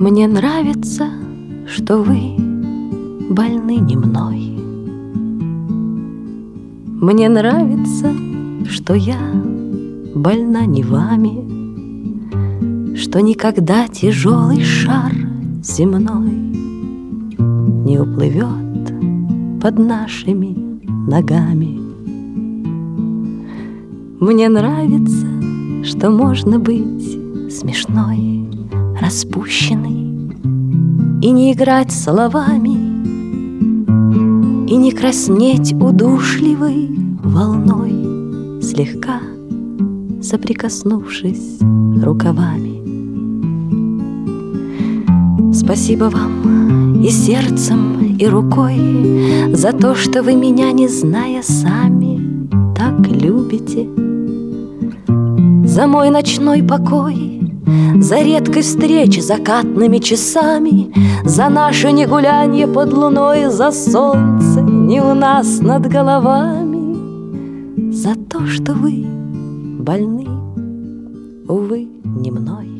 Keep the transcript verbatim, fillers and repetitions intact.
Мне нравится, что вы больны не мной. Мне нравится, что я больна не вами, что никогда тяжелый шар земной не уплывет под нашими ногами. Мне нравится, что можно быть смешной, распущенной, и не играть словами, и не краснеть удушливой волной, слегка соприкоснувшись рукавами. Спасибо вам и сердцем, и рукой за то, что вы меня, не зная сами, так любите. За мой ночной покой, за редкой встречи закатными часами, за наше негулянье под луной, за солнце не у нас над головами, за то, что вы больны, увы, не мной.